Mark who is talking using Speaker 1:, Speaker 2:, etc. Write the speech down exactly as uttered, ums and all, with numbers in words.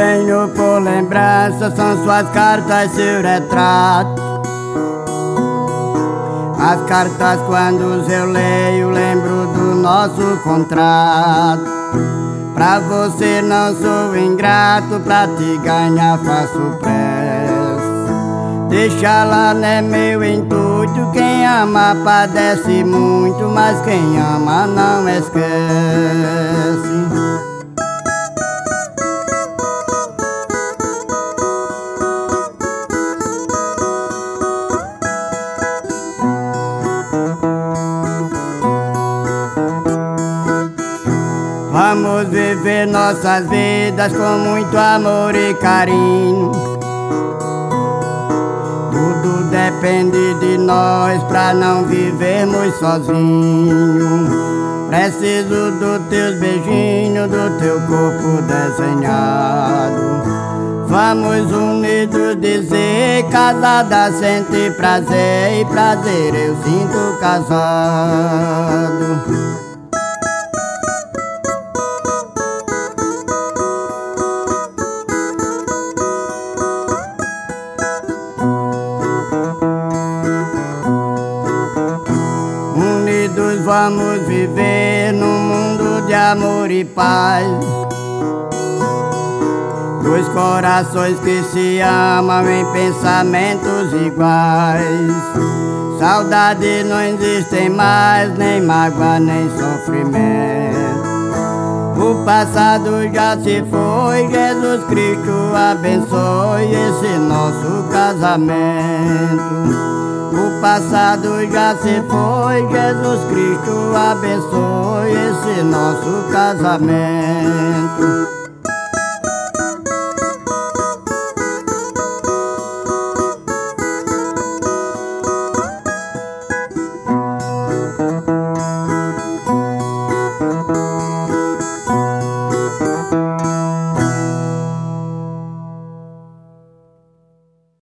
Speaker 1: tenho por lembrança são suas cartas, seu retrato. As cartas quando eu leio lembro do nosso contrato. Pra você não sou ingrato, pra te ganhar faço pressa. Deixa lá não é meu intuito, quem ama padece muito, mas quem ama não esquece. Vamos viver nossas vidas com muito amor e carinho. Tudo depende de nós pra não vivermos sozinhos. Preciso dos teus beijinhos, do teu corpo desenhado. Vamos unidos dizer, casada sente prazer, e prazer eu sinto casado. Unidos vamos viver num mundo de amor e paz. Dois corações que se amam em pensamentos iguais. Saudade não existe mais, nem mágoa, nem sofrimento. O passado já se foi, Jesus Cristo abençoe esse nosso casamento. O passado já se foi, Jesus Cristo abençoe esse nosso casamento.